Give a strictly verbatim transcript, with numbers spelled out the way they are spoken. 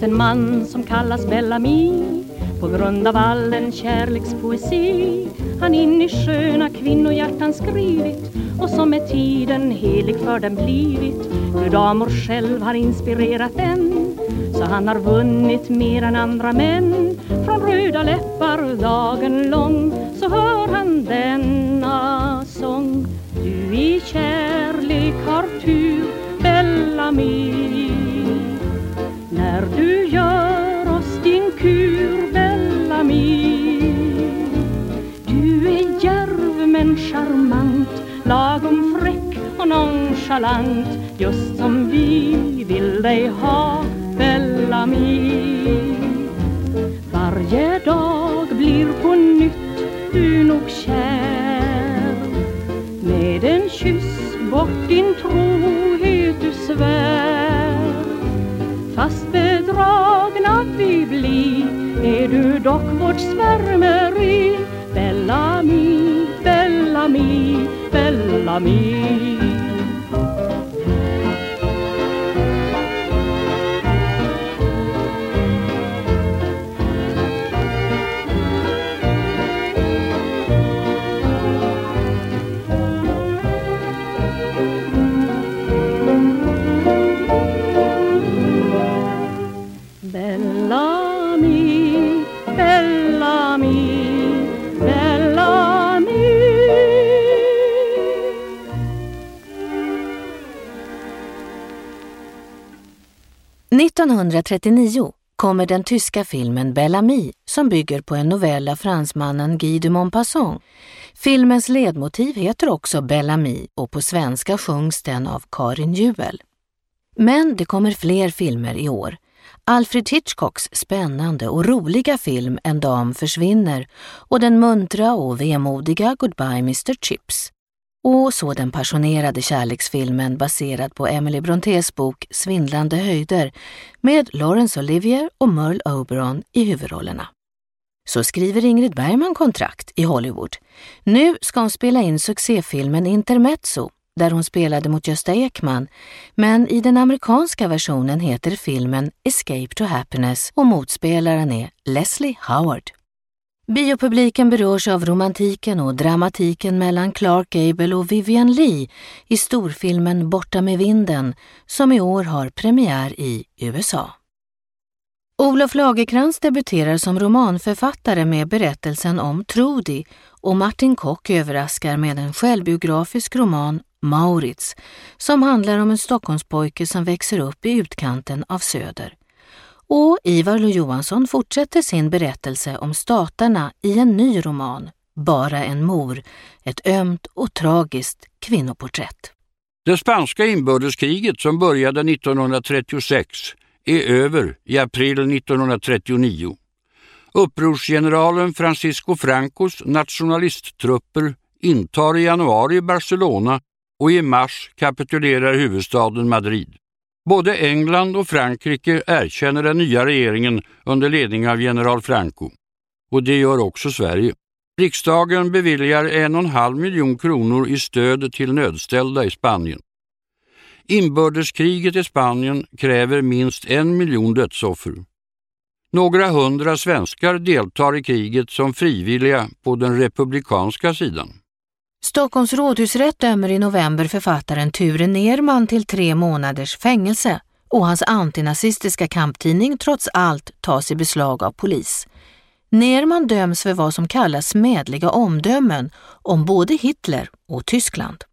mött en man som kallas Bellamy. På grund av all den kärlekspoesi han in i sköna kvinnohjärtan skrivit, och som med tiden helig för den blivit. Hur damer själv har inspirerat den, så han har vunnit mer än andra män. Från röda läppar dagen lång så hör han denna sång. Du i kärlek har tur, Bellamy, när du gör oss din kur, Bellamy. Du är djärv men charmant, lagom fräck och nonchalant, just som vi vill dig ha, Bellamy. Varje dag blir på nytt du nog kär, med en kyss bort din trohet du svär. Fast bedragna vi blir, är du dock vårt svärmeri, Bellamy, Bellamy, Bellamy. Bellamy, Bellamy, Bellamy. nittonhundratrettionio kommer den tyska filmen Bellamy som bygger på en novell av fransmannen Guy de Maupassant. Filmens ledmotiv heter också Bellamy och på svenska sjungs den av Karin Juel. Men det kommer fler filmer i år. Alfred Hitchcocks spännande och roliga film En dam försvinner och den muntra och vemodiga Goodbye mister Chips. Och så den passionerade kärleksfilmen baserad på Emily Brontes bok Svindlande höjder med Laurence Olivier och Merle Oberon i huvudrollerna. Så skriver Ingrid Bergman kontrakt i Hollywood. Nu ska hon spela in succéfilmen Intermezzo, där hon spelade mot Gösta Ekman, men i den amerikanska versionen heter filmen Escape to Happiness och motspelaren är Leslie Howard. Biopubliken berörs av romantiken och dramatiken mellan Clark Gable och Vivien Leigh i storfilmen Borta med vinden som i år har premiär i U S A. Olof Lagercrantz debuterar som romanförfattare med berättelsen om Trudy och Martin Kock överraskar med en självbiografisk roman Maurits som handlar om en Stockholmspojke som växer upp i utkanten av Söder. Och Ivar Lo-Johansson fortsätter sin berättelse om staterna i en ny roman, Bara en mor, ett ömt och tragiskt kvinnoporträtt. Det spanska inbördeskriget som började nittonhundratrettiosex är över i april nittonhundratrettionio. Upprorsgeneralen Francisco Francos nationalisttrupper intar i januari Barcelona och i mars kapitulerar huvudstaden Madrid. Både England och Frankrike erkänner den nya regeringen under ledning av general Franco. Och det gör också Sverige. Riksdagen beviljar en och en halv miljon kronor i stöd till nödställda i Spanien. Inbördeskriget i Spanien kräver minst en miljon dödsoffer. Några hundra svenskar deltar i kriget som frivilliga på den republikanska sidan. Stockholms rådhusrätt dömer i november författaren Ture Nerman till tre månaders fängelse och hans antinazistiska kamptidning trots allt tas i beslag av polis. Nerman döms för vad som kallas medliga omdömen om både Hitler och Tyskland.